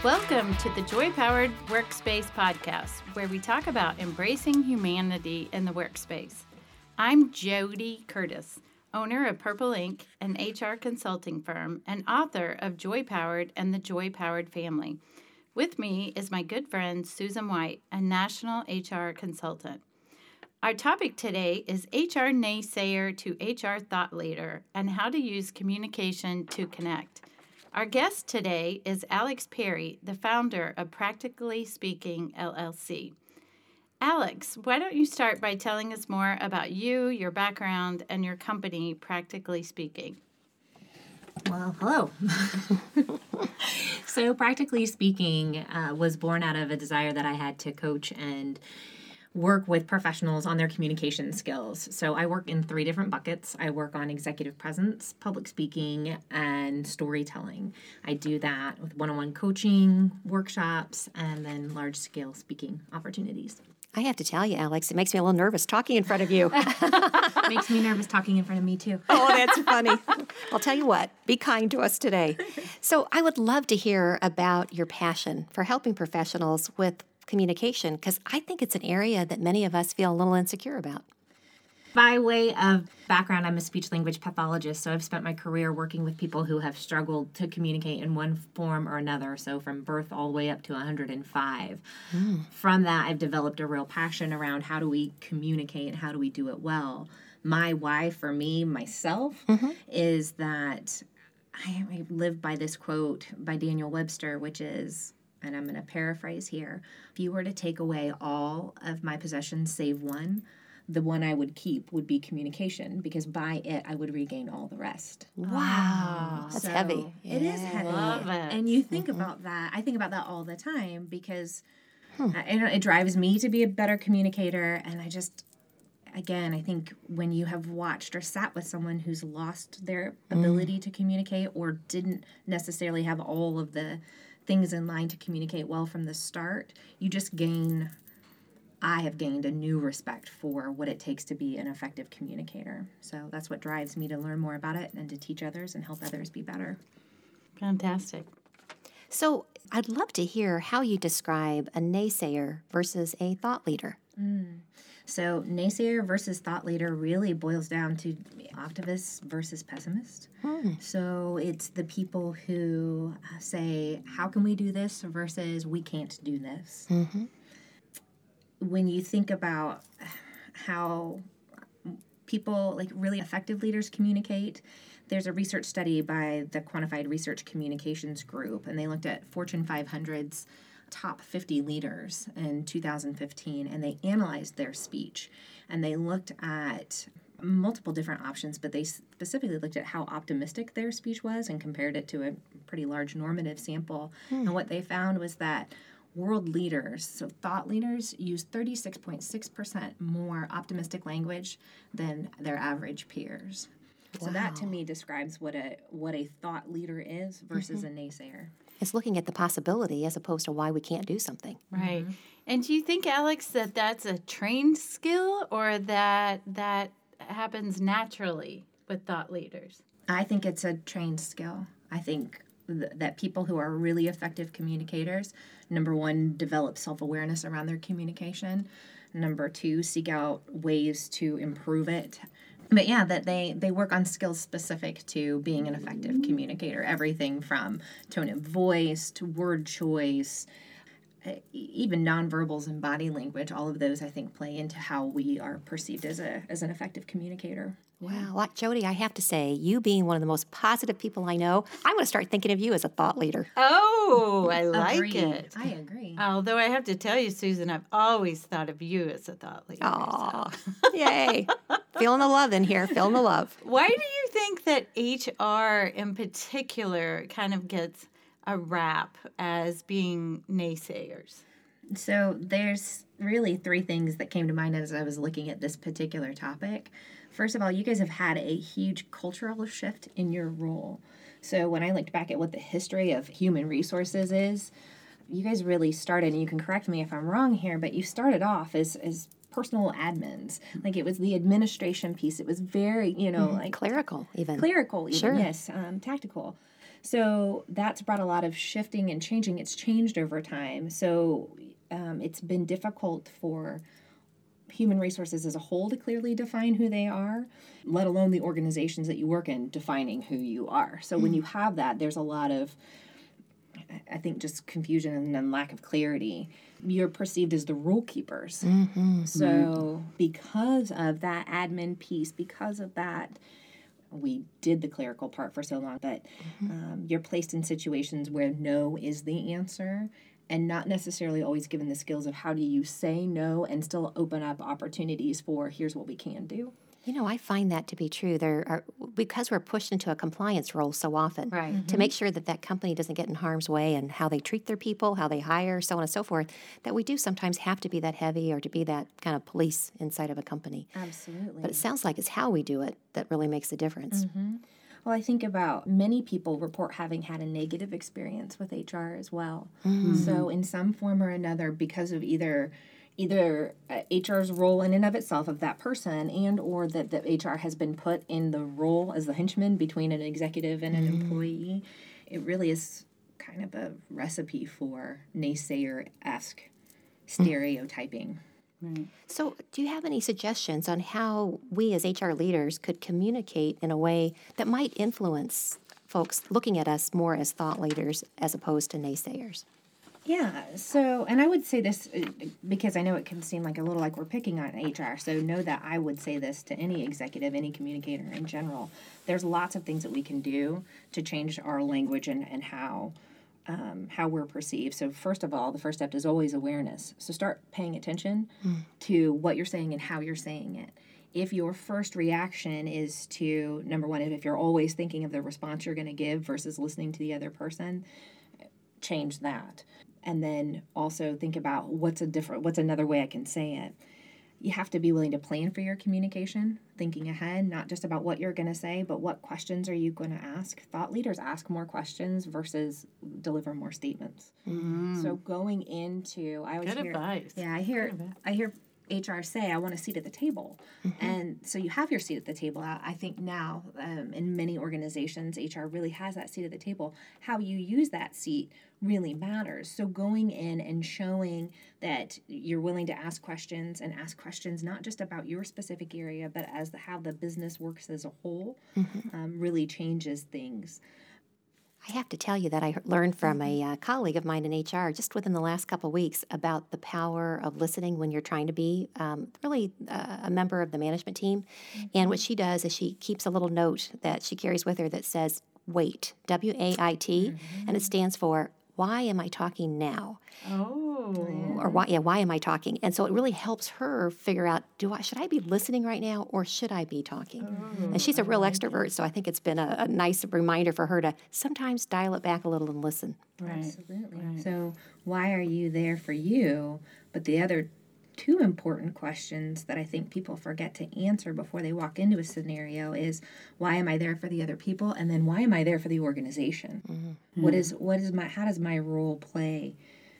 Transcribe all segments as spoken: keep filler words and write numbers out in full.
Welcome to the Joy Powered Workspace podcast, where we talk about embracing humanity in the workspace. I'm Jody Curtis, owner of Purple Ink, an H R consulting firm, and author of Joy Powered and the Joy Powered Family. With me is my good friend Susan White, a national H R consultant. Our topic today is H R naysayer to H R thought leader and how to use communication to connect. Our guest today is Alex Perry, the founder of Practically Speaking, L L C. Alex, why don't you start by telling us more about you, your background, and your company, Practically Speaking? Well, hello. So Practically Speaking uh, was born out of a desire that I had to coach and work with professionals on their communication skills. So I work in three different buckets. I work on executive presence, public speaking, and storytelling. I do that with one-on-one coaching, workshops, and then large-scale speaking opportunities. I have to tell you, Alex, it makes me a little nervous talking in front of you. Makes me nervous talking in front of me, too. Oh, that's funny. I'll tell you what, be kind to us today. So I would love to hear about your passion for helping professionals with communication, because I think it's an area that many of us feel a little insecure about. By way of background, I'm a speech-language pathologist, so I've spent my career working with people who have struggled to communicate in one form or another, so from birth all the way up to one hundred five. Mm. From that, I've developed a real passion around how do we communicate and how do we do it well. My why for me, myself, mm-hmm. is that I, I live by this quote by Daniel Webster, which is, and I'm going to paraphrase here, if you were to take away all of my possessions save one, the one I would keep would be communication, because by it I would regain all the rest. Wow. That's so heavy. It yeah. is heavy. Love it. And you think mm-hmm. about that. I think about that all the time because hmm. I, it drives me to be a better communicator. And I just, again, I think when you have watched or sat with someone who's lost their ability mm. to communicate or didn't necessarily have all of the things in line to communicate well from the start, you just gain, I have gained a new respect for what it takes to be an effective communicator. So that's what drives me to learn more about it and to teach others and help others be better. Fantastic. So I'd love to hear how you describe a naysayer versus a thought leader. Mm. So naysayer versus thought leader really boils down to optimists versus pessimists. Hmm. So it's the people who say, how can we do this versus we can't do this. Mm-hmm. When you think about how people, like really effective leaders communicate, there's a research study by the Quantified Research Communications Group, and they looked at Fortune five hundred's top fifty leaders in two thousand fifteen, and they analyzed their speech, and they looked at multiple different options, but they specifically looked at how optimistic their speech was and compared it to a pretty large normative sample. Hmm. And what they found was that world leaders, so thought leaders, use thirty-six point six percent more optimistic language than their average peers. Wow. So that to me describes what a what a thought leader is versus mm-hmm. a naysayer. It's looking at the possibility as opposed to why we can't do something. Right. Mm-hmm. And do you think, Alex, that that's a trained skill or that that happens naturally with thought leaders? I think it's a trained skill. I think th- that people who are really effective communicators, number one, develop self-awareness around their communication. Number two, seek out ways to improve it. But yeah, that they, they work on skills specific to being an effective communicator. Everything from tone of voice to word choice, even nonverbals and body language. All of those, I think, play into how we are perceived as a as an effective communicator. Wow. Well, Jody, I have to say, you being one of the most positive people I know, I'm going to start thinking of you as a thought leader. Oh, I like Agreed. it. I agree. Although I have to tell you, Susan, I've always thought of you as a thought leader. Aw, So. Yay. Feeling the love in here, feeling the love. Why do you think that H R in particular kind of gets a rap as being naysayers? So there's really three things that came to mind as I was looking at this particular topic. First of all, you guys have had a huge cultural shift in your role. So when I looked back at what the history of human resources is, you guys really started, and you can correct me if I'm wrong here, but you started off as, as personal admins. Like it was the administration piece. It was very, you know, mm-hmm. like clerical even. Clerical even, sure. yes, um, tactical. So that's brought a lot of shifting and changing. It's changed over time. So um, it's been difficult for human resources as a whole to clearly define who they are, let alone the organizations that you work in defining who you are. So mm-hmm. when you have that, there's a lot of, I think, just confusion and then lack of clarity. You're perceived as the rule keepers. Mm-hmm. So mm-hmm. because of that admin piece, because of that, we did the clerical part for so long, but mm-hmm. um, you're placed in situations where no is the answer, and not necessarily always given the skills of how do you say no and still open up opportunities for here's what we can do. You know, I find that to be true. There are, because we're pushed into a compliance role so often, right. mm-hmm. to make sure that that company doesn't get in harm's way and how they treat their people, how they hire, so on and so forth, that we do sometimes have to be that heavy or to be that kind of police inside of a company. Absolutely. But it sounds like it's how we do it that really makes a difference. Mm-hmm. Well, I think about many people report having had a negative experience with H R as well. Mm-hmm. So in some form or another, because of either either uh, H R's role in and of itself of that person, and or that the H R has been put in the role as the henchman between an executive and an mm-hmm. employee, it really is kind of a recipe for naysayer-esque stereotyping. Right. So do you have any suggestions on how we as H R leaders could communicate in a way that might influence folks looking at us more as thought leaders as opposed to naysayers? Yeah, so, and I would say this because I know it can seem like a little like we're picking on H R, so know that I would say this to any executive, any communicator in general. There's lots of things that we can do to change our language and, and how um, how we're perceived. So first of all, the first step is always awareness. So start paying attention mm. to what you're saying and how you're saying it. If your first reaction is to, number one, if you're always thinking of the response you're going to give versus listening to the other person, change that. And then also think about what's a different, what's another way I can say it. You have to be willing to plan for your communication, thinking ahead, not just about what you're going to say, but what questions are you going to ask. Thought leaders ask more questions versus deliver more statements. Mm-hmm. So going into, I always Good hear, advice. yeah, I hear, I hear H R say, I want a seat at the table. Mm-hmm. And so you have your seat at the table. I, I think now um, in many organizations, H R really has that seat at the table. How you use that seat really matters. So going in and showing that you're willing to ask questions and ask questions not just about your specific area, but as the, how the business works as a whole, mm-hmm. um, really changes things. I have to tell you that I learned from a uh, colleague of mine in H R just within the last couple of weeks about the power of listening when you're trying to be um, really uh, a member of the management team. Mm-hmm. And what she does is she keeps a little note that she carries with her that says, WAIT, W A I T, mm-hmm. and it stands for, why am I talking now? Oh. Or why, yeah, why am I talking? And so it really helps her figure out, do I should I be listening right now or should I be talking? Oh, and she's a real like extrovert, it. So I think it's been a, a nice reminder for her to sometimes dial it back a little and listen. Right. Absolutely. Right. So why are you there for you? But the other two important questions that I think people forget to answer before they walk into a scenario is, why am I there for the other people? And then why am I there for the organization? Mm-hmm. What is what is my how does my role play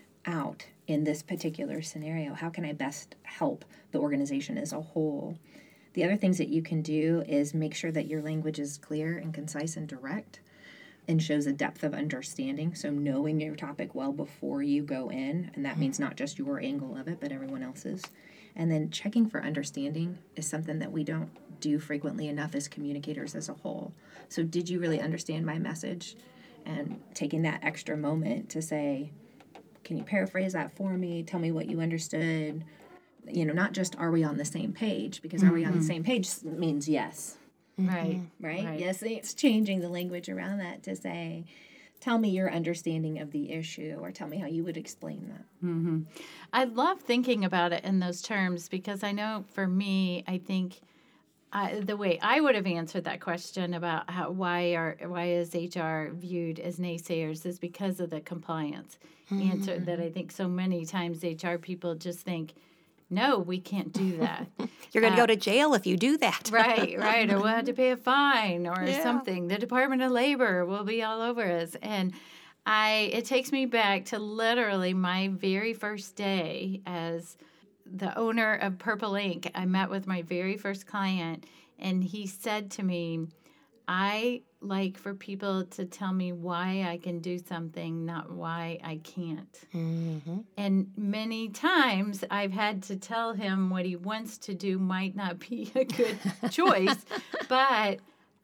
out in this particular scenario? How can I best help the organization as a whole? The other things that you can do is make sure that your language is clear and concise and direct and shows a depth of understanding. So knowing your topic well before you go in, and that means not just your angle of it, but everyone else's. And then checking for understanding is something that we don't do frequently enough as communicators as a whole. So did you really understand my message? And taking that extra moment to say, can you paraphrase that for me? Tell me what you understood. You know, not just are we on the same page, because mm-hmm. are we on the same page means yes. Right. Right? Right. Yes, it's changing the language around that to say, tell me your understanding of the issue, or tell me how you would explain that. Mm-hmm. I love thinking about it in those terms because I know for me, I think I, the way I would have answered that question about how why are why is H R viewed as naysayers is because of the compliance mm-hmm. answer that I think so many times H R people just think, no, we can't do that. You're going to uh, go to jail if you do that. Right, right. Or we'll have to pay a fine or yeah. something. The Department of Labor will be all over us. And I, it takes me back to literally my very first day as the owner of Purple Ink. I met with my very first client, and he said to me, I like for people to tell me why I can do something, not why I can't. Mm-hmm. And many times I've had to tell him what he wants to do might not be a good choice, but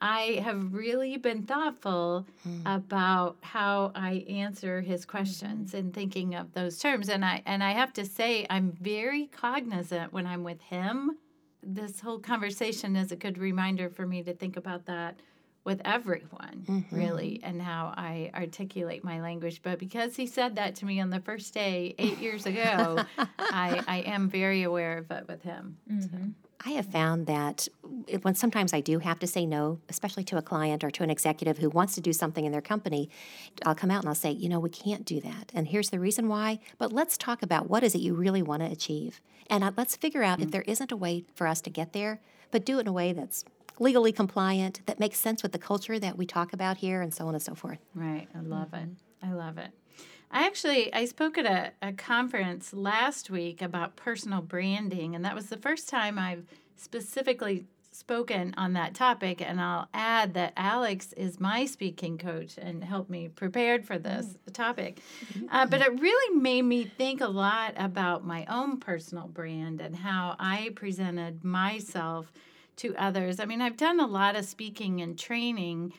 I have really been thoughtful mm. about how I answer his questions mm-hmm. and thinking of those terms. And I and I have to say, I'm very cognizant when I'm with him. This whole conversation is a good reminder for me to think about that with everyone, mm-hmm. really, and how I articulate my language. But because he said that to me on the first day eight years ago, I, I am very aware of it with him. Mm-hmm. So. I have found that when sometimes I do have to say no, especially to a client or to an executive who wants to do something in their company, I'll come out and I'll say, you know, we can't do that. And here's the reason why. But let's talk about what is it you really want to achieve. And uh, let's figure out mm-hmm. if there isn't a way for us to get there, but do it in a way that's legally compliant, that makes sense with the culture that we talk about here, and so on and so forth. Right. I love mm-hmm. it. I love it. I actually, I spoke at a, a conference last week about personal branding, and that was the first time I've specifically spoken on that topic. And I'll add that Alex is my speaking coach and helped me prepared for this mm. topic. Uh, but it really made me think a lot about my own personal brand and how I presented myself to others. I mean, I've done a lot of speaking and training,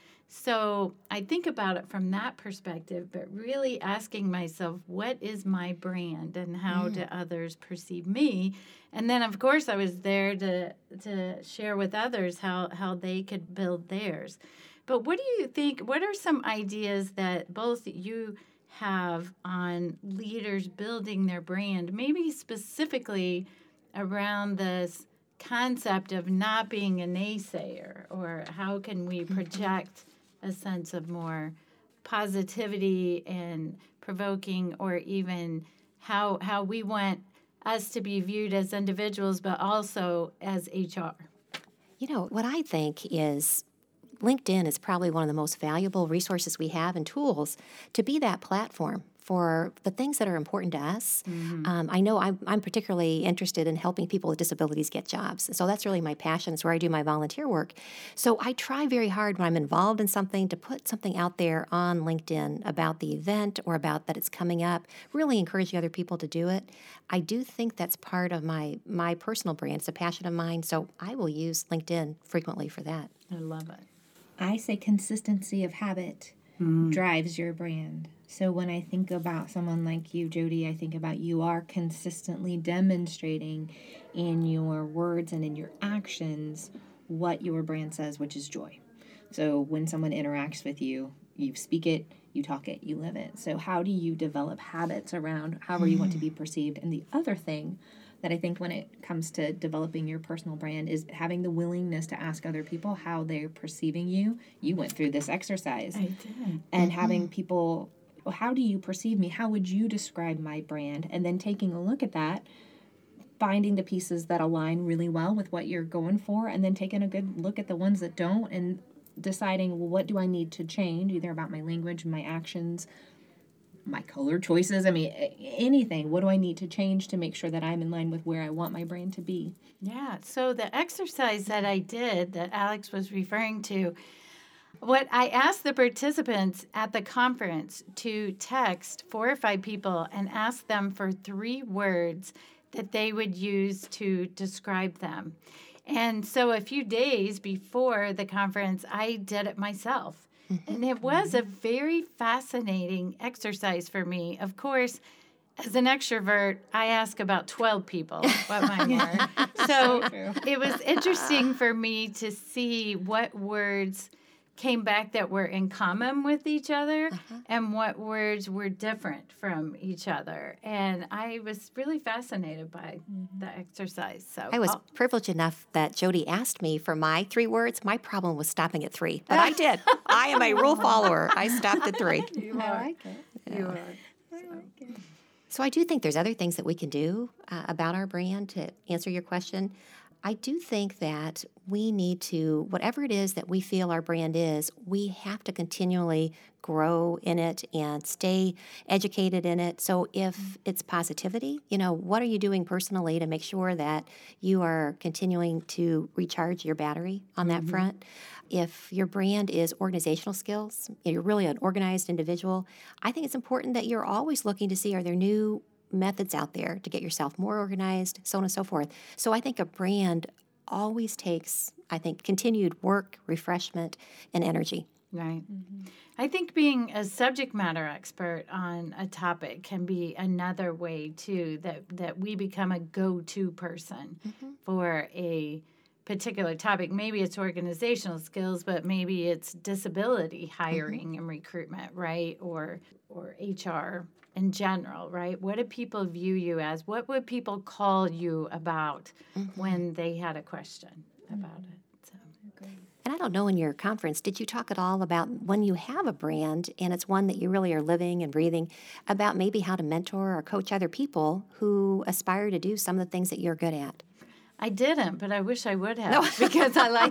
so I think about it from that perspective, but really asking myself, what is my brand and how mm. do others perceive me? And then, of course, I was there to to share with others how, how they could build theirs. But what do you think, what are some ideas that both you have on leaders building their brand, maybe specifically around this concept of not being a naysayer, or how can we project a sense of more positivity and provoking, or even how how we want us to be viewed as individuals, but also as H R? You know, what I think is LinkedIn is probably one of the most valuable resources we have and tools to be that platform for the things that are important to us. Mm-hmm. Um, I know I'm, I'm particularly interested in helping people with disabilities get jobs. So that's really my passion. It's where I do my volunteer work. So I try very hard when I'm involved in something to put something out there on LinkedIn about the event or about that it's coming up, really encouraging other people to do it. I do think that's part of my, my personal brand. It's a passion of mine. So I will use LinkedIn frequently for that. I love it. I say consistency of habit mm. drives your brand. So when I think about someone like you, Jody, I think about you are consistently demonstrating in your words and in your actions what your brand says, which is joy. So when someone interacts with you, you speak it, you talk it, you live it. So how do you develop habits around however you want to be perceived? And the other thing that I think when it comes to developing your personal brand is having the willingness to ask other people how they're perceiving you. You went through this exercise. I did. And mm-hmm. having people, well, how do you perceive me? How would you describe my brand? And then taking a look at that, finding the pieces that align really well with what you're going for, and then taking a good look at the ones that don't and deciding, well, what do I need to change, either about my language, my actions, my color choices, I mean, anything. What do I need to change to make sure that I'm in line with where I want my brand to be? Yeah, so the exercise that I did that Alex was referring to, what I asked the participants at the conference to text four or five people and ask them for three words that they would use to describe them. And so a few days before the conference, I did it myself. And it was a very fascinating exercise for me. Of course, as an extrovert, I ask about twelve people what mine were. So it was interesting for me to see what words came back that were in common with each other uh-huh. and what words were different from each other. And I was really fascinated by mm-hmm. the exercise. So I was I'll, privileged enough that Jody asked me for my three words. My problem was stopping at three, but I did. I am a rule follower. I stopped at three. You I like it. Yeah. You are. I like it. So I do think there's other things that we can do uh, about our brand to answer your question. I do think that we need to, whatever it is that we feel our brand is, we have to continually grow in it and stay educated in it. So if it's positivity, you know, what are you doing personally to make sure that you are continuing to recharge your battery on that mm-hmm. front? If your brand is organizational skills, you're really an organized individual, I think it's important that you're always looking to see, are there new methods out there to get yourself more organized, so on and so forth. So I think a brand always takes, I think, continued work, refreshment, and energy. Right. Mm-hmm. I think being a subject matter expert on a topic can be another way, too, that, that we become a go-to person mm-hmm. for a particular topic. Maybe it's organizational skills, but maybe it's disability hiring mm-hmm. and recruitment, right? Or or H R in general, right? What do people view you as? What would people call you about mm-hmm. when they had a question mm-hmm. about it? So. And I don't know, in your conference, did you talk at all about when you have a brand and it's one that you really are living and breathing, about maybe how to mentor or coach other people who aspire to do some of the things that you're good at? I didn't, but I wish I would have no. because I like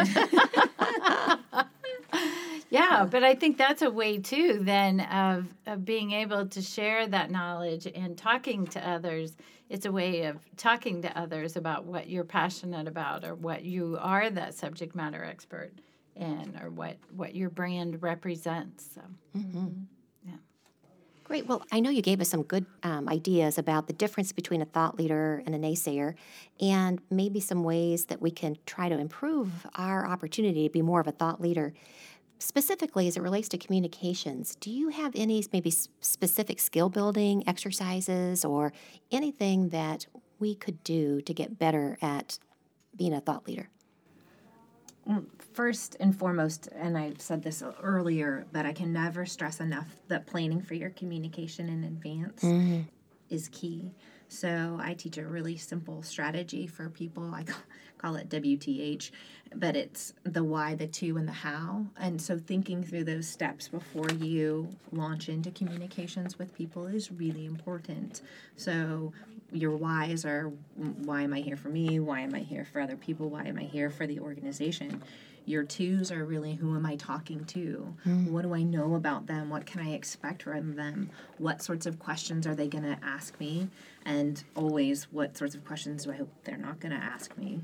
that. Yeah, but I think that's a way, too, then, of, of being able to share that knowledge and talking to others. It's a way of talking to others about what you're passionate about or what you are that subject matter expert in or what, what your brand represents. So, mm-hmm. yeah. Great. Well, I know you gave us some good um, ideas about the difference between a thought leader and a naysayer, and maybe some ways that we can try to improve our opportunity to be more of a thought leader. Specifically, as it relates to communications, do you have any maybe specific skill building exercises or anything that we could do to get better at being a thought leader? First and foremost, and I've said this earlier, but I can never stress enough that planning for your communication in advance mm-hmm. is key. So I teach a really simple strategy for people. I call it W T H, but it's the why, the to, and the how. And so thinking through those steps before you launch into communications with people is really important. So your whys are, why am I here for me? Why am I here for other people? Why am I here for the organization? Your twos are really, who am I talking to? Mm. What do I know about them? What can I expect from them? What sorts of questions are they going to ask me? And always, what sorts of questions do I hope they're not going to ask me?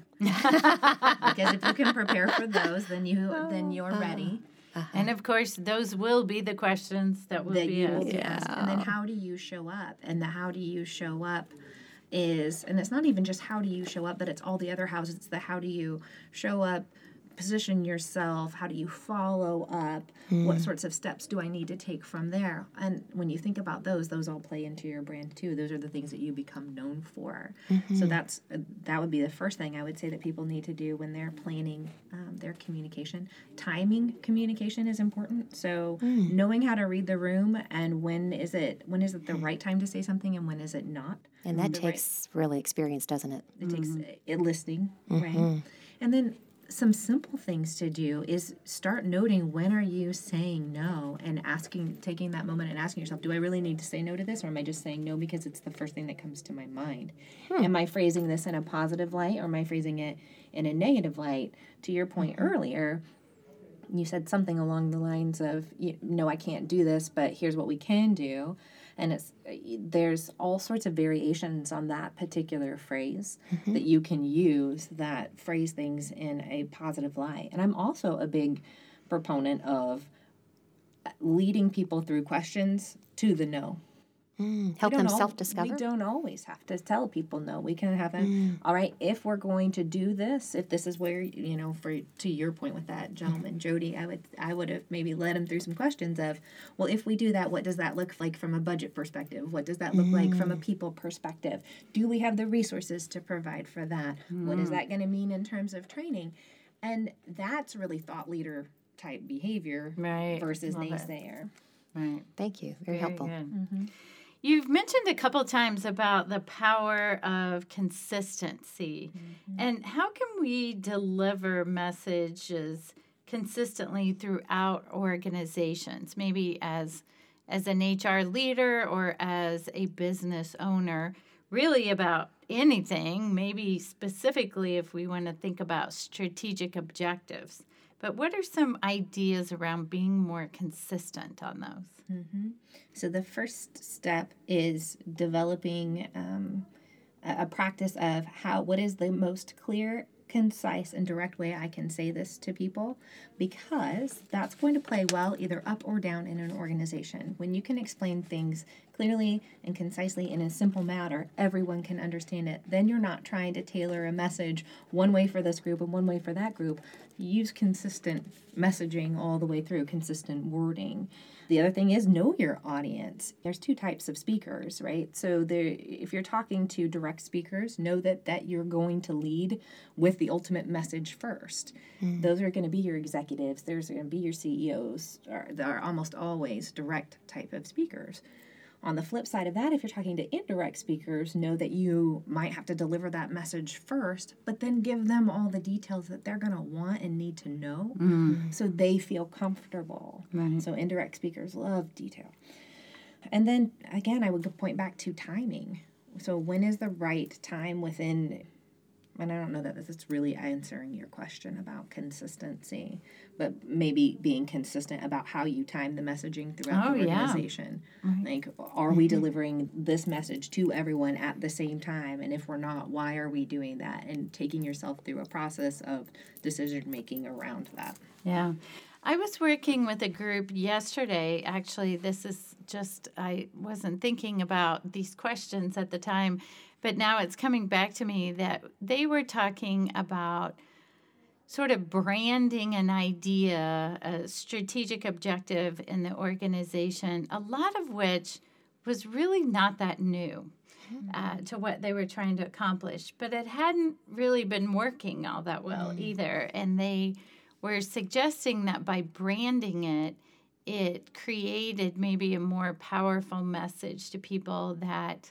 Because if you can prepare for those, then you oh, then you're uh, ready. Uh-huh. And of course, those will be the questions that will that be you asked. Will be asked. And then how do you show up? And the how do you show up is, and it's not even just how do you show up, but it's all the other hows. It's the how do you show up, position yourself, how do you follow up, mm. what sorts of steps do I need to take from there? And when you think about those, those all play into your brand too. Those are the things that you become known for. Mm-hmm. So that's uh, that would be the first thing I would say that people need to do when they're planning um, their communication. Timing communication is important. So mm. knowing how to read the room and when is it when is it the right time to say something and when is it not. And that takes right. really experience, doesn't it? It mm-hmm. takes uh, listening, mm-hmm. right? And then some simple things to do is start noting when are you saying no and asking, taking that moment and asking yourself, do I really need to say no to this, or am I just saying no because it's the first thing that comes to my mind? Hmm. Am I phrasing this in a positive light or am I phrasing it in a negative light? To your point mm-hmm. earlier, you said something along the lines of, no, I can't do this, but here's what we can do. And it's there's all sorts of variations on that particular phrase mm-hmm. that you can use that phrase things in a positive light. And I'm also a big proponent of leading people through questions to the no. Mm, help them al- self-discover. We don't always have to tell people no. We can have them, mm. all right, if we're going to do this, if this is where, you know, for to your point with that gentleman, Jody, I would I would have maybe led him through some questions of, well, if we do that, what does that look like from a budget perspective? What does that look mm. like from a people perspective? Do we have the resources to provide for that? Mm. What is that going to mean in terms of training? And that's really thought leader type behavior right. versus Love naysayer. It. Right. Thank you. Very, Very helpful. Mm-hmm. You've mentioned a couple times about the power of consistency. Mm-hmm. And how can we deliver messages consistently throughout organizations, maybe as as an H R leader or as a business owner? really about anything, maybe specifically if we want to think about strategic objectives. But what are some ideas around being more consistent on those? Mm-hmm. So the first step is developing um, a, a practice of how, what is the most clear, concise, and direct way I can say this to people, because that's going to play well either up or down in an organization. When you can explain things clearly and concisely in a simple manner, everyone can understand it. Then you're not trying to tailor a message one way for this group and one way for that group. You use consistent messaging all the way through, consistent wording. The other thing is know your audience. There's two types of speakers, right? So there, if you're talking to direct speakers, know that, that you're going to lead with the ultimate message first. Mm. Those are going to be your executives. There's going to be your C E Os. Are, are almost always direct type of speakers. On the flip side of that, if you're talking to indirect speakers, know that you might have to deliver that message first, but then give them all the details that they're going to want and need to know mm. so they feel comfortable. Right. So indirect speakers love detail. And then, again, I would point back to timing. So when is the right time within, and I don't know that this is really answering your question about consistency, but maybe being consistent about how you time the messaging throughout oh, the organization. Yeah. Right. Like, are mm-hmm. we delivering this message to everyone at the same time? And if we're not, why are we doing that? And taking yourself through a process of decision making around that. Yeah. I was working with a group yesterday. Actually, this is just, I wasn't thinking about these questions at the time, but now it's coming back to me that they were talking about sort of branding an idea, a strategic objective in the organization, a lot of which was really not that new uh, to what they were trying to accomplish. But it hadn't really been working all that well mm. either. And they were suggesting that by branding it, it created maybe a more powerful message to people that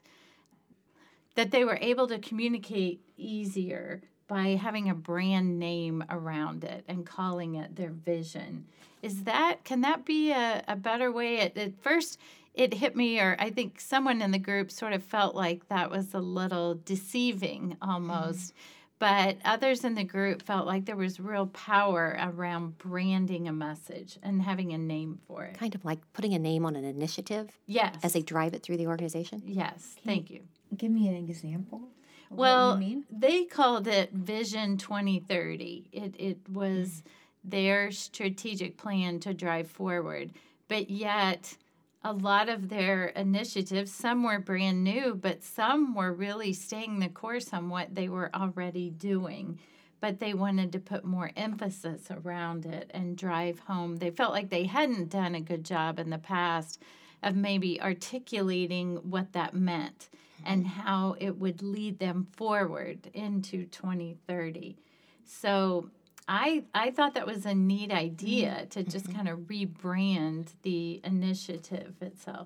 that they were able to communicate easier by having a brand name around it and calling it their vision. Is that, can that be a, a better way? At, at first, it hit me, or I think someone in the group sort of felt like that was a little deceiving almost. Mm. But others in the group felt like there was real power around branding a message and having a name for it. Kind of like putting a name on an initiative? Yes. As they drive it through the organization? Yes, Can thank you. Give me an example. Well, what you mean? They called it Vision twenty thirty. It it was mm. their strategic plan to drive forward. But yet, a lot of their initiatives, some were brand new, but some were really staying the course on what they were already doing. But they wanted to put more emphasis around it and drive home. They felt like they hadn't done a good job in the past of maybe articulating what that meant and how it would lead them forward into twenty thirty. So I I thought that was a neat idea to just kind of rebrand the initiative itself.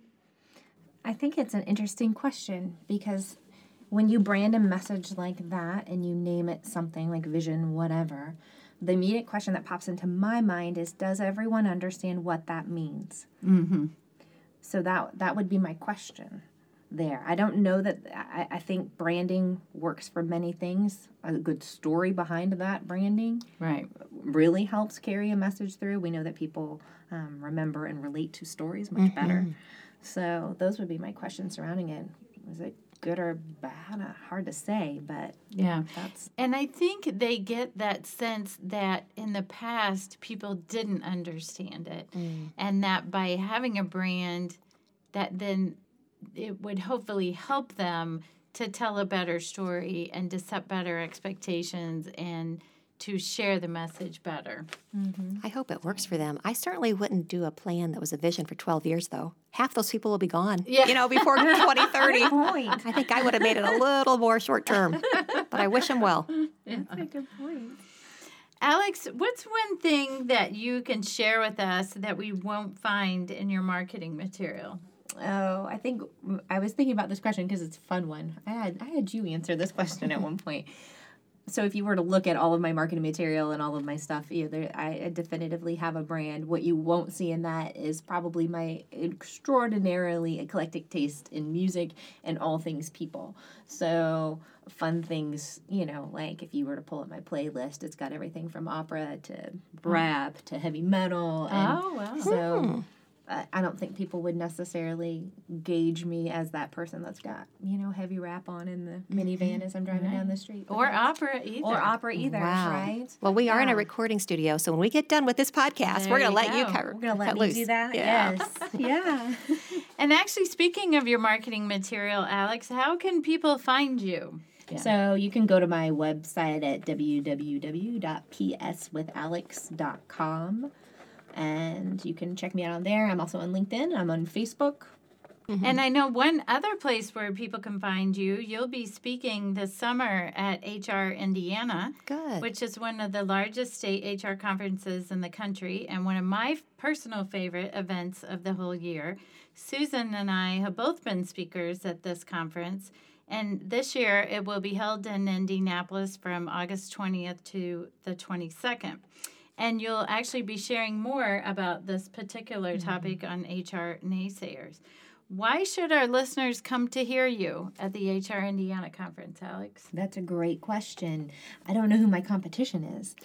I think it's an interesting question because when you brand a message like that and you name it something like vision, whatever, the immediate question that pops into my mind is, does everyone understand what that means? Mm-hmm. So that that would be my question there. I don't know that, I, I think branding works for many things. A good story behind that branding right. really helps carry a message through. We know that people um, remember and relate to stories much mm-hmm. better. So those would be my questions surrounding it. Is it good or bad? Hard to say, but yeah. That's... And I think they get that sense that in the past people didn't understand it. Mm. And that by having a brand that then it would hopefully help them to tell a better story and to set better expectations and to share the message better. Mm-hmm. I hope it works for them. I certainly wouldn't do a plan that was a vision for twelve years, though. Half those people will be gone, yeah. you know, before twenty thirty. Point. I think I would have made it a little more short term, but I wish them well. That's a good point. Alex, what's one thing that you can share with us that we won't find in your marketing material? Oh, I think I was thinking about this question because it's a fun one. I had I had you answer this question at one point. so if you were to look at all of my marketing material and all of my stuff, you know, there, I, I definitively have a brand. What you won't see in that is probably my extraordinarily eclectic taste in music and all things people. So fun things, you know, like if you were to pull up my playlist, it's got everything from opera to rap to heavy metal. And Oh, wow. so Hmm. uh, I don't think people would necessarily gauge me as that person that's got, you know, heavy rap on in the minivan as I'm driving down the street. But Or that's- opera either. Or opera either, Wow. right? Well, we are in a Yeah. recording studio, so when we get done with this podcast, There we're going to you let you go. cover. We're going to let cut me loose. do that? Yeah. Yes. Yeah. And actually, speaking of your marketing material, Alex, how can people find you? So you can go to my website at w w w dot p s with alex dot com and you can check me out on there. I'm also on LinkedIn. I'm on Facebook. And I know one other place where people can find you, you'll be speaking this summer at H R Indiana, Good. which is one of the largest state H R conferences in the country and one of my personal favorite events of the whole year. Susan and I have both been speakers at this conference, and this year it will be held in Indianapolis from August twentieth to the twenty-second. And you'll actually be sharing more about this particular topic on H R naysayers. Why should our listeners come to hear you at the H R Indiana conference, Alex? That's a great question. I don't know who my competition is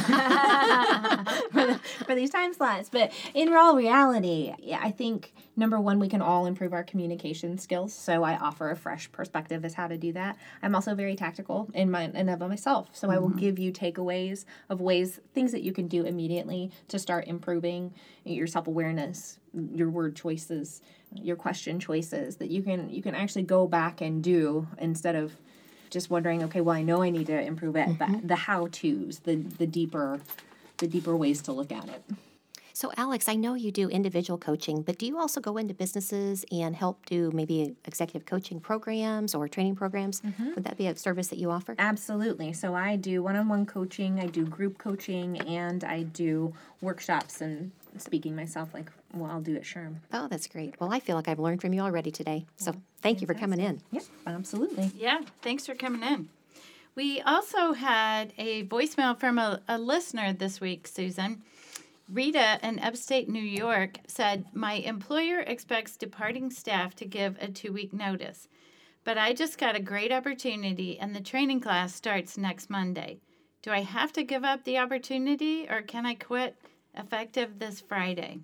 for, the, for these time slots, but in all reality, yeah, I think number one, we can all improve our communication skills. So I offer a fresh perspective as how to do that. I'm also very tactical in my and of myself, so I will give you takeaways of ways, things that you can do immediately to start improving your self-awareness, your word choices, your question choices that you can you can actually go back and do instead of just wondering, okay, well, I know I need to improve it, but the how-tos, the the deeper the deeper ways to look at it. So, Alex, I know you do individual coaching, but do you also go into businesses and help do maybe executive coaching programs or training programs? Would that be a service that you offer? Absolutely. So I do one-on-one coaching, I do group coaching, and I do workshops and speaking myself like, well, I'll do at Sherm. Oh, that's great. Well, I feel like I've learned from you already today. So, thank you for coming in. Yep, absolutely. Yeah, thanks for coming in. We also had a voicemail from a, a listener this week, Susan. Rita in upstate New York said, my employer expects departing staff to give a two-week notice, but I just got a great opportunity and the training class starts next Monday. Do I have to give up the opportunity or can I quit effective this Friday?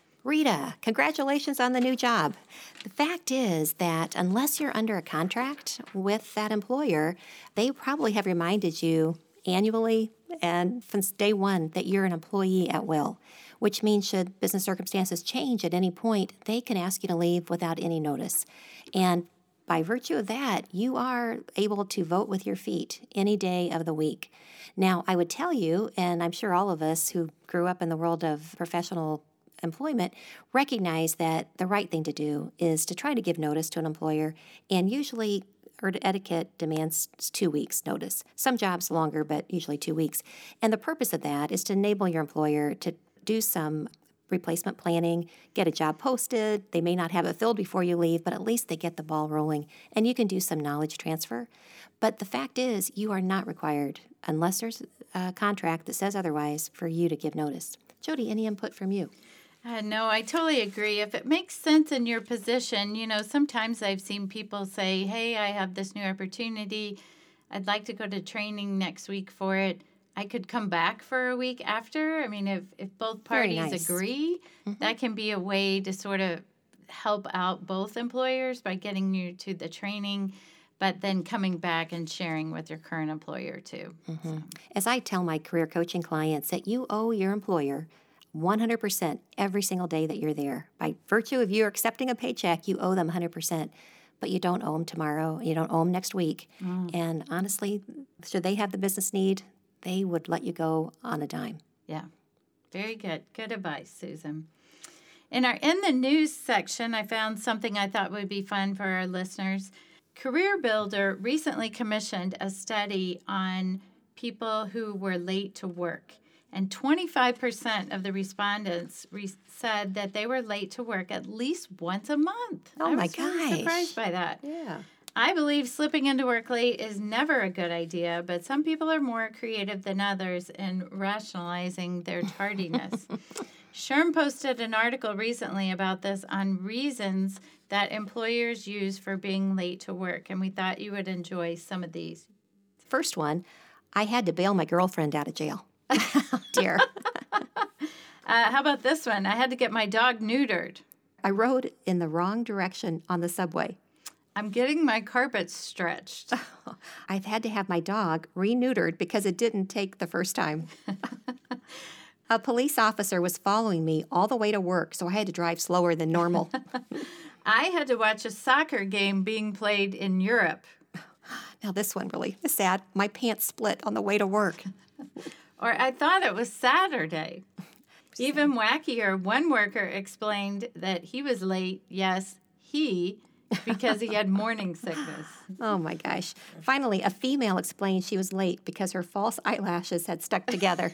Rita, congratulations on the new job. The fact is that unless you're under a contract with that employer, they probably have reminded you annually and since day one that you're an employee at will, which means should business circumstances change at any point, they can ask you to leave without any notice. And by virtue of that, you are able to vote with your feet any day of the week. Now, I would tell you, and I'm sure all of us who grew up in the world of professional employment recognize that the right thing to do is to try to give notice to an employer, and usually or etiquette demands two weeks notice. Some jobs longer, but usually two weeks. And the purpose of that is to enable your employer to do some replacement planning, get a job posted. They may not have it filled before you leave, but at least they get the ball rolling, and you can do some knowledge transfer. But the fact is, you are not required, unless there's a contract that says otherwise, for you to give notice. Jody, any input from you? Uh, no, I totally agree. If it makes sense in your position, you know, sometimes I've seen people say, hey, I have this new opportunity. I'd like to go to training next week for it. I could come back for a week after. I mean, if, if both Very parties nice. agree, mm-hmm. that can be a way to sort of help out both employers by getting you to the training, but then coming back and sharing with your current employer too. Mm-hmm. So. As I tell my career coaching clients that you owe your employer one hundred percent every single day that you're there. By virtue of you accepting a paycheck, you owe them one hundred percent, but you don't owe them tomorrow. You don't owe them next week. Mm. And honestly, should they have the business need, they would let you go on a dime. Yeah, very good. Good advice, Susan. In our In the News section, I found something I thought would be fun for our listeners. Career Builder recently commissioned a study on people who were late to work. And twenty-five percent of the respondents re- said that they were late to work at least once a month. Oh, I my was really gosh. surprised by that. Yeah. I believe slipping into work late is never a good idea, but some people are more creative than others in rationalizing their tardiness. Sherm posted an article recently about this on reasons that employers use for being late to work, and we thought you would enjoy some of these. First one, I had to bail my girlfriend out of jail. Oh, dear. uh, how about this one? I had to get my dog neutered. I rode in the wrong direction on the subway. I'm getting my carpet stretched. I've had to have my dog re-neutered because it didn't take the first time. A police officer was following me all the way to work, so I had to drive slower than normal. I had to watch a soccer game being played in Europe. Now this one really is sad. My pants split on the way to work. Or I thought it was Saturday. Even wackier, one worker explained that he was late, yes, he, because he had morning sickness. Oh, my gosh. Finally, a female explained she was late because her false eyelashes had stuck together.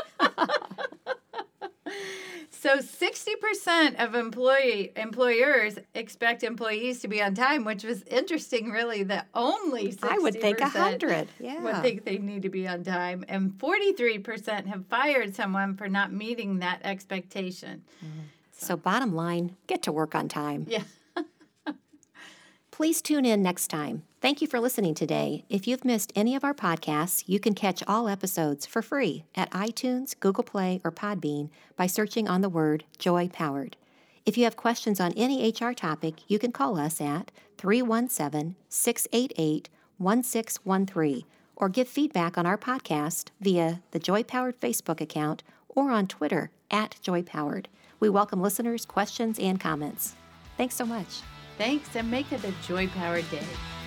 So sixty percent of employee employers expect employees to be on time, which was interesting, really, that only sixty percent I would think one hundred. Yeah. would think they need to be on time. And forty-three percent have fired someone for not meeting that expectation. Mm-hmm. So, so bottom line, get to work on time. Yeah. Please tune in next time. Thank you for listening today. If you've missed any of our podcasts, you can catch all episodes for free at iTunes, Google Play, or Podbean by searching on the word Joy Powered. If you have questions on any H R topic, you can call us at three one seven, six eight eight, one six one three or give feedback on our podcast via the Joy Powered Facebook account or on Twitter at Joy Powered. We welcome listeners' questions and comments. Thanks so much. Thanks, and make it a joy-powered day.